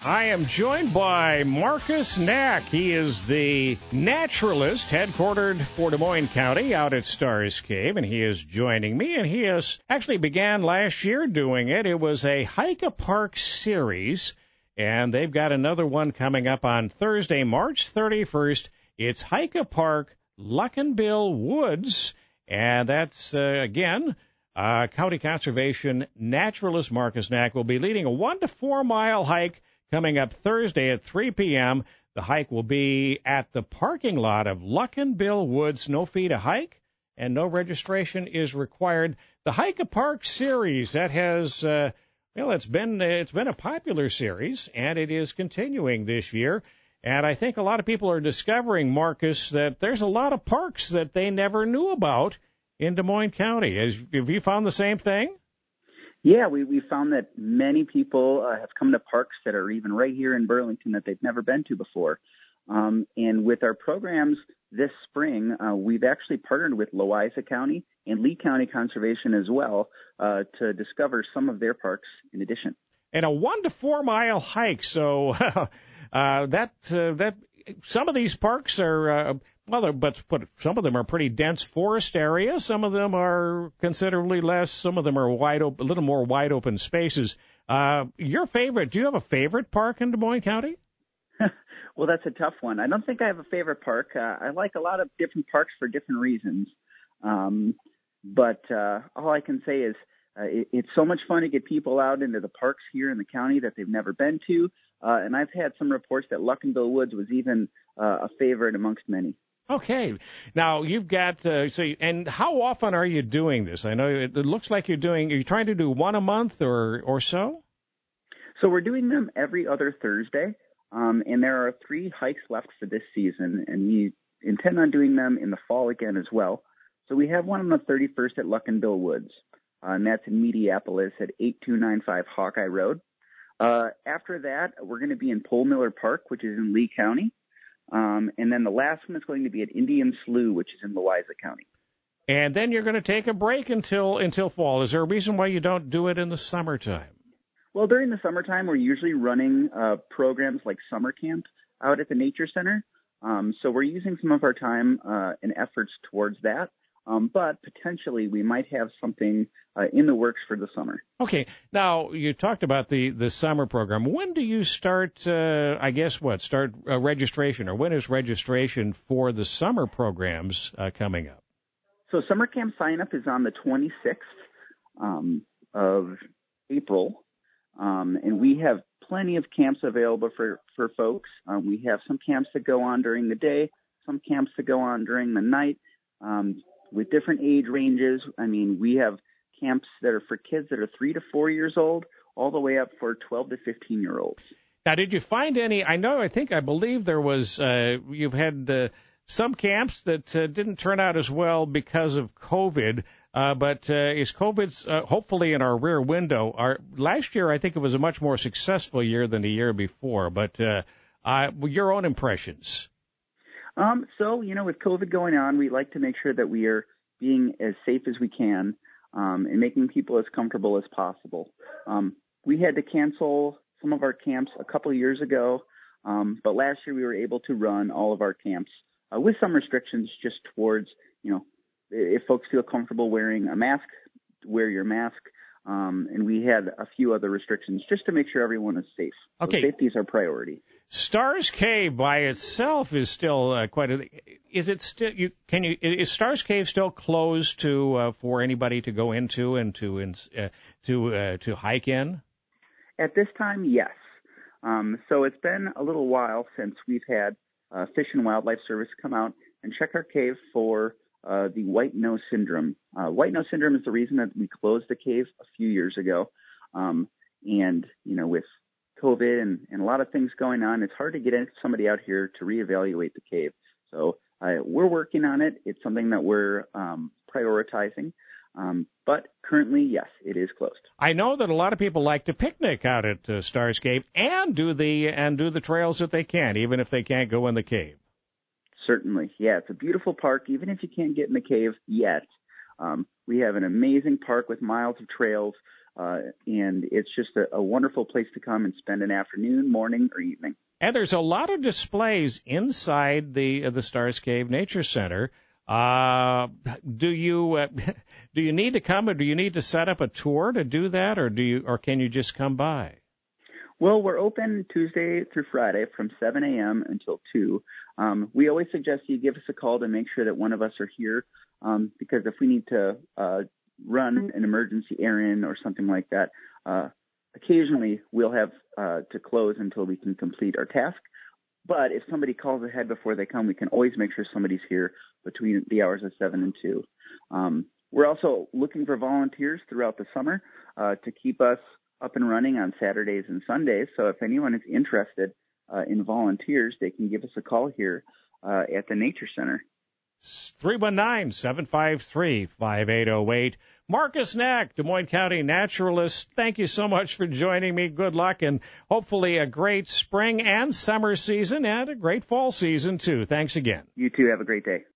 I am joined by Marcus Knack. He is the naturalist headquartered for Des Moines County out at Stars Cave, and he is joining me. And he has actually began last year doing it. It was a Hike-a-Park series, and they've got another one coming up on Thursday, March 31st. It's Hike-a-Park Luckinbill Woods, and that's, again, County Conservation naturalist Marcus Knack will be leading a 1 to 4 mile hike coming up Thursday at 3 p.m. The hike will be at the parking lot of Luckinbill Woods. No fee to hike, and no registration is required. The Hike-a-Park series, that has, it's been a popular series, and it is continuing this year. And I think a lot of people are discovering, Marcus, that there's a lot of parks that they never knew about in Des Moines County. Have you found the same thing? Yeah, we found that many people have come to parks that are even right here in Burlington that they've never been to before. And with our programs this spring, we've actually partnered with Louisa County and Lee County Conservation as well to discover some of their parks in addition. And a 1 to 4 mile hike, so that some of these parks are but some of them are pretty dense forest areas. Some of them are considerably less. Some of them are a little more wide open spaces. Your favorite? Do you have a favorite park in Des Moines County? Well, that's a tough one. I don't think I have a favorite park. I like a lot of different parks for different reasons. But all I can say is it's so much fun to get people out into the parks here in the county that they've never been to. And I've had some reports that Luckinbill Woods was even a favorite amongst many. Okay. Now, you've got, and how often are you doing this? I know it looks like are you trying to do one a month or so? So we're doing them every other Thursday. And there are 3 hikes left for this season, and we intend on doing them in the fall again as well. So we have one on the 31st at Luckinbill Woods, and that's in Mediapolis at 8295 Hawkeye Road. After that, we're going to be in Pole Miller Park, which is in Lee County. And then the last one is going to be at Indian Slough, which is in Louisa County. And then you're going to take a break until fall. Is there a reason why you don't do it in the summertime? Well, during the summertime, we're usually running programs like summer camp out at the Nature Center. So we're using some of our time and efforts towards that. But potentially we might have something in the works for the summer. Okay. Now, you talked about the summer program. When do you start, start registration, or when is registration for the summer programs coming up? So summer camp sign-up is on the 26th of April, and we have plenty of camps available for folks. We have some camps that go on during the day, some camps that go on during the night. With different age ranges. I mean, we have camps that are for kids that are 3 to 4 years old, all the way up for 12 to 15-year-olds. Now, did you find any? I believe there was. You've had some camps that didn't turn out as well because of COVID. But is COVID's hopefully in our rear window? Last year, I think it was a much more successful year than the year before. But your own impressions. So, with COVID going on, we like to make sure that we are being as safe as we can and making people as comfortable as possible. We had to cancel some of our camps a couple of years ago, but last year we were able to run all of our camps with some restrictions just towards, if folks feel comfortable wearing a mask, wear your mask. And we had a few other restrictions just to make sure everyone is safe. Okay. So safety is our priority. Stars Cave by itself is still quite a. Is it still? Is Stars Cave still closed for anybody to go into and to hike in? At this time, yes. So it's been a little while since we've had Fish and Wildlife Service come out and check our cave for the white nose syndrome. White nose syndrome is the reason that we closed the cave a few years ago. And with COVID and a lot of things going on, it's hard to get somebody out here to reevaluate the cave. So we're working on it. It's something that we're prioritizing. But currently, yes, it is closed. I know that a lot of people like to picnic out at Stars Cave and do the trails that they can, even if they can't go in the cave. Certainly. Yeah, it's a beautiful park, even if you can't get in the cave yet. We have an amazing park with miles of trails. and it's just a wonderful place to come and spend an afternoon, morning, or evening. And there's a lot of displays inside the Stars Cave Nature Center. Do you need to come, or do you need to set up a tour to do that, or can you just come by? Well, we're open Tuesday through Friday from 7 a.m. until 2. We always suggest you give us a call to make sure that one of us are here, because if we need to run an emergency errand or something like that, occasionally we'll have to close until we can complete our task. But if somebody calls ahead before they come, we can always make sure somebody's here between the hours of 7 and 2. We're also looking for volunteers throughout the summer to keep us up and running on Saturdays and Sundays. So if anyone is interested in volunteers, they can give us a call here at the Nature Center. 319-753-5808. Marcus Knack, Des Moines County naturalist, thank you so much for joining me. Good luck, and hopefully a great spring and summer season and a great fall season, too. Thanks again. You too. Have a great day.